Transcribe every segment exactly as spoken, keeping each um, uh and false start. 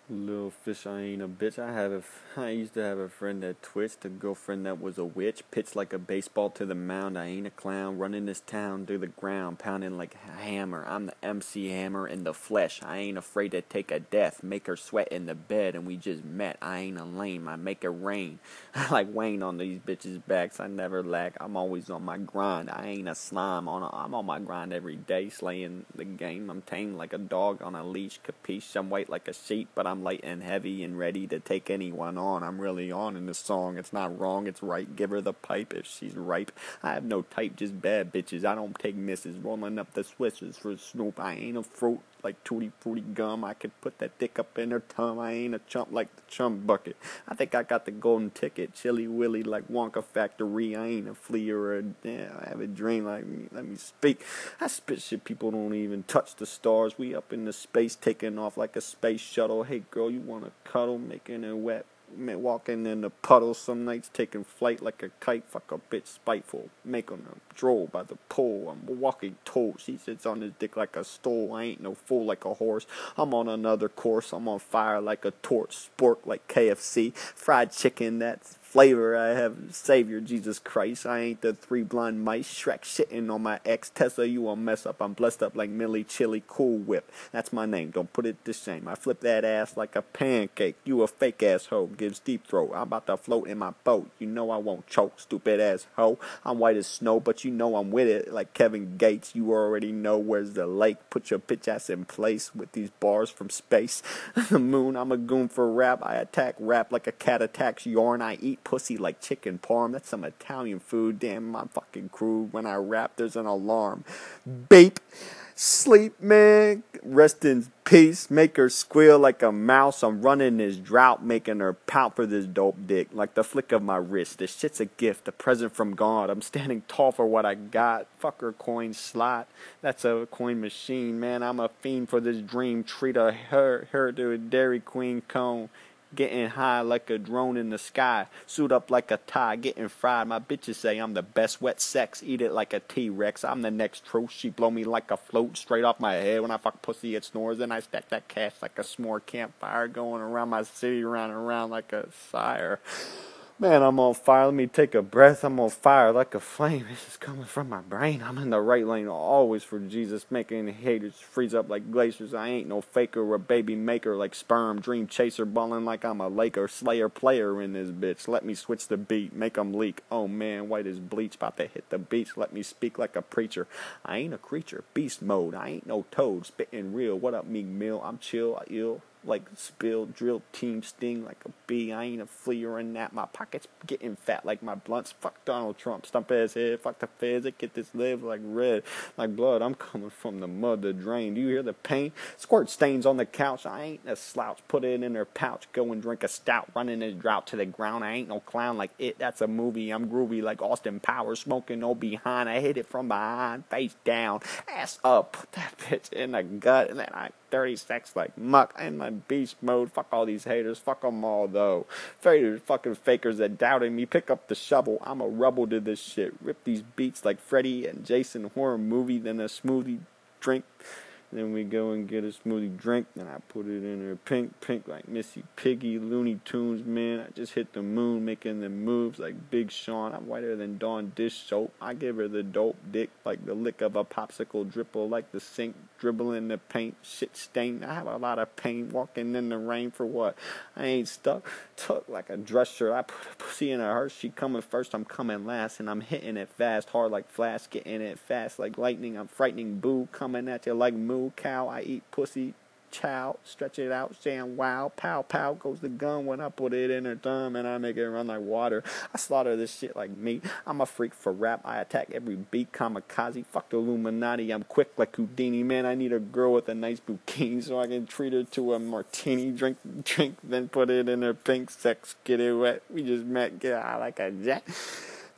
Little fish, I ain't a bitch. I had a, I used to have a friend that twitched, a girlfriend that was a witch. Pitched like a baseball to the mound. I ain't a clown. Running this town through the ground, pounding like a hammer. I'm the M C Hammer in the flesh. I ain't afraid to take a death, make her sweat in the bed, and we just met. I ain't a lame. I make it rain. I like Wayne on these bitches' backs. I never lack. I'm always on my grind. I ain't a slime. On a, I'm on my grind every day, slaying the game. I'm tame like a dog on a leash. Capiche? I'm white like a sheep, but I'm light and heavy and ready to take anyone on. I'm really on in this song. It's not wrong, it's right. Give her the pipe if she's ripe. I have no type, just bad bitches. I don't take misses. Rolling up the switches for Snoop. I ain't a fruit like Tutti Frutti gum. I could put that dick up in her tongue. I ain't a chump like the chump bucket. I think I got the golden ticket. Chilly Willy like Wonka Factory. I ain't a flea or a yeah, I have a dream like me. Let me speak. I spit shit people don't even touch the stars. We up in the space taking off like a space shuttle. Hey girl, you wanna cuddle? Making it wet. Walking in the puddle some nights, taking flight like a kite. Fuck a bitch spiteful, making her droll by the pole. I'm walking told. She sits on his dick like a stool. I ain't no fool like a horse. I'm on another course. I'm on fire like a torch. Spork like K F C. Fried chicken, that's flavor. I have Savior Jesus Christ. I ain't the three blind mice. Shrek shitting on my ex. Tessa, you a mess up. I'm blessed up like Millie Chili Cool Whip. That's my name. Don't put it to shame. I flip that ass like a pancake. You a fake ass hoe. Gives deep throat. I'm about to float in my boat. You know I won't choke. Stupid ass hoe. I'm white as snow, but you know I'm with it. Like Kevin Gates. You already know where's the lake. Put your bitch ass in place with these bars from space. The moon. I'm a goon for rap. I attack rap like a cat attacks yarn. I eat pussy like chicken parm. That's some Italian food. Damn, I'm fucking crude. When I rap, there's an alarm. Bape. Sleep, man. Rest in peace. Make her squeal like a mouse. I'm running this drought, making her pout for this dope dick. Like the flick of my wrist. This shit's a gift, a present from God. I'm standing tall for what I got. Fuck her coin slot. That's a coin machine, man. I'm a fiend for this dream. Treat her, her, her to a Dairy Queen cone. Getting high like a drone in the sky. Suit up like a tie, getting fried. My bitches say I'm the best wet sex. Eat it like a T-Rex. I'm the next truth. She blow me like a float straight off my head. When I fuck pussy, it snores. And I stack that cash like a s'more campfire. Going around my city, round and round like a sire. Man, I'm on fire. Let me take a breath. I'm on fire like a flame. This is coming from my brain. I'm in the right lane always for Jesus, making haters freeze up like glaciers. I ain't no faker or baby maker like sperm. Dream chaser, balling like I'm a Laker. Slayer player in this bitch. Let me switch the beat, make 'em leak. Oh man, white as bleach, about to hit the beach. Let me speak like a preacher. I ain't a creature, beast mode. I ain't no toad, spitting real. What up, Meek Mill? I'm chill, ill. Like spill, drill, team sting like a bee. I ain't a flea or a gnat. My pockets getting fat like my blunts. Fuck Donald Trump, stump ass head. Fuck the feds that get this live like red, like blood. I'm coming from the mud, the drain. Do you hear the pain? Squirt stains on the couch. I ain't a slouch. Put it in her pouch. Go and drink a stout. Running this drought to the ground. I ain't no clown like it. That's a movie. I'm groovy like Austin Powers. Smoking no behind. I hit it from behind. Face down. Ass up. Put that bitch in the gut. And then I dirty sex like muck. In my beast mode. Fuck all these haters. Fuck them all though. Fakers, fucking fakers that doubted me. Pick up the shovel. I'm a rebel to this shit. Rip these beats like Freddy and Jason horror movie. Then a smoothie drink. Then we go and get a smoothie drink. Then I put it in her pink, pink like Missy Piggy, Looney Tunes, man. I just hit the moon, making them moves like Big Sean. I'm whiter than Dawn dish soap. I give her the dope dick like the lick of a popsicle, dripple like the sink, dribble in the paint, shit stain. I have a lot of pain walking in the rain for what? I ain't stuck, tuck like a dress shirt. I put a pussy in a hearse. She coming first, I'm coming last, and I'm hitting it fast, hard like flash, getting it fast like lightning. I'm frightening boo, coming at you like moo. Cow, I eat pussy, chow, stretch it out, saying wow, pow, pow, goes the gun when I put it in her thumb and I make it run like water. I slaughter this shit like meat. I'm a freak for rap. I attack every beat, kamikaze, fuck the Illuminati. I'm quick like Houdini, man. I need a girl with a nice bikini so I can treat her to a martini, drink, drink, then put it in her pink sex, get it wet. We just met, get out like a jet.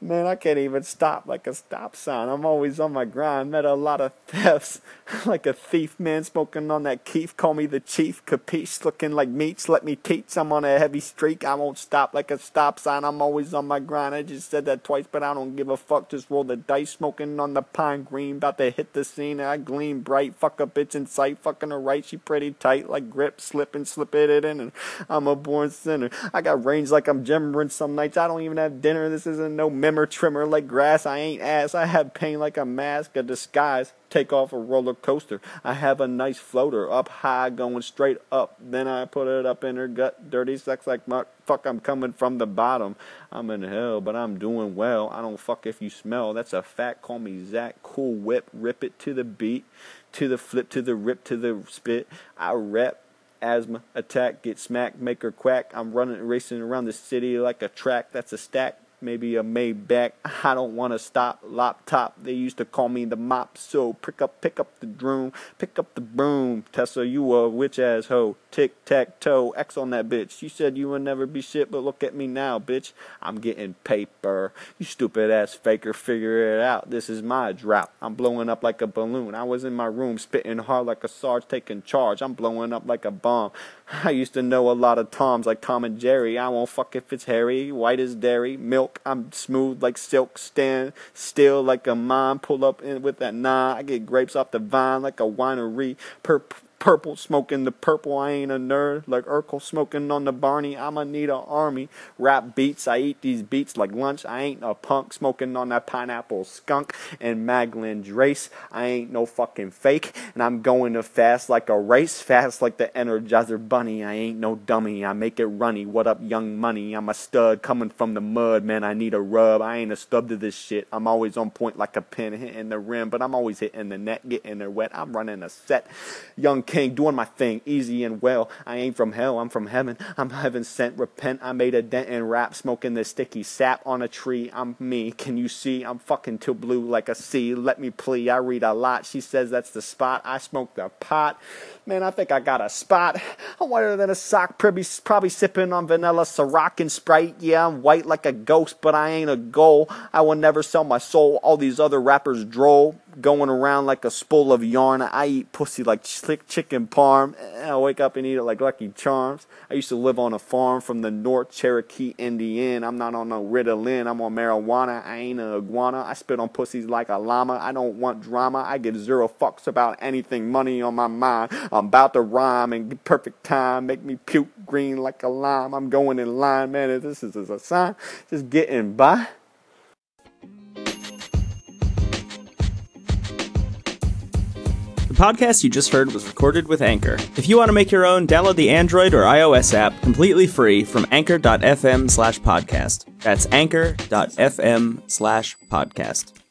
Man, I can't even stop like a stop sign. I'm always on my grind. Met a lot of thefts. Like a thief, man, smoking on that keef. Call me the chief, capiche? Looking like meats, let me teach. I'm on a heavy streak. I won't stop like a stop sign. I'm always on my grind. I just said that twice, but I don't give a fuck. Just roll the dice. Smoking on the pine green. About to hit the scene. I gleam bright. Fuck a bitch in sight. Fucking her right. She pretty tight. Like grip, slip and slip it in. And I'm a born sinner. I got range like I'm Jemmering some nights. I don't even have dinner. This isn't no memmer trimmer like grass. I ain't ass. I have pain like a mask, a disguise. Take off a roller coaster. I have a nice floater up high going straight up. Then I put it up in her gut. Dirty sex like muck. Fuck, I'm coming from the bottom. I'm in hell, but I'm doing well. I don't fuck if you smell. That's a fact. Call me Zach. Cool whip. Rip it to the beat. To the flip, to the rip, to the spit. I rep. Asthma, attack, get smacked, make her quack. I'm running, racing around the city like a track. That's a stack, maybe a Maybach. I don't want to stop, lop top. They used to call me the mop, so pick up, pick up the broom, pick up the broom. Tessa, you a witch ass hoe. Tic tac toe, X on that bitch. You said you would never be shit, but look at me now, bitch. I'm getting paper. You stupid ass faker, figure it out. This is my drought. I'm blowing up like a balloon. I was in my room spitting hard like a Sarge taking charge. I'm blowing up like a bomb. I used to know a lot of Toms like Tom and Jerry. I won't fuck if it's hairy, white as dairy, milk. I'm smooth like silk, stand still like a mime. Pull up in with that nine. I get grapes off the vine like a winery. Purple. Purple, smoking the purple, I ain't a nerd. Like Urkel smoking on the Barney, I'ma need a army. Rap beats, I eat these beats like lunch. I ain't a punk, smoking on that pineapple skunk. And Magdalene Drace, I ain't no fucking fake. And I'm going to fast like a race, fast like the Energizer Bunny. I ain't no dummy, I make it runny. What up, young money? I'm a stud coming from the mud, man, I need a rub. I ain't a stub to this shit. I'm always on point like a pin, hitting the rim. But I'm always hitting the net, getting her wet. I'm running a set. Young King, doing my thing, easy and well. I ain't from hell, I'm from heaven. I'm heaven sent, repent. I made a dent in rap, smoking the sticky sap on a tree. I'm me, can you see? I'm fucking too blue like a sea. Let me plea, I read a lot. She says that's the spot. I smoke the pot. Man, I think I got a spot. I'm whiter than a sock, probably, probably sipping on vanilla, Ciroc and Sprite. Yeah, I'm white like a ghost, but I ain't a goal. I will never sell my soul. All these other rappers droll, going around like a spool of yarn. I eat pussy like slick chicken parm. I wake up and eat it like Lucky Charms. I used to live on a farm from the North Cherokee Indian. I'm not on no Ritalin, I'm on marijuana. I ain't an iguana. I spit on pussies like a llama. I don't want drama. I give zero fucks about anything, money on my mind. I'm about to rhyme and get perfect time. Make me puke green like a lime. I'm going in line, man. If this is a sign, just getting by. The podcast you just heard was recorded with Anchor. If you want to make your own, download the Android or iOS app completely free from anchor.fm slash podcast. That's anchor.fm slash podcast.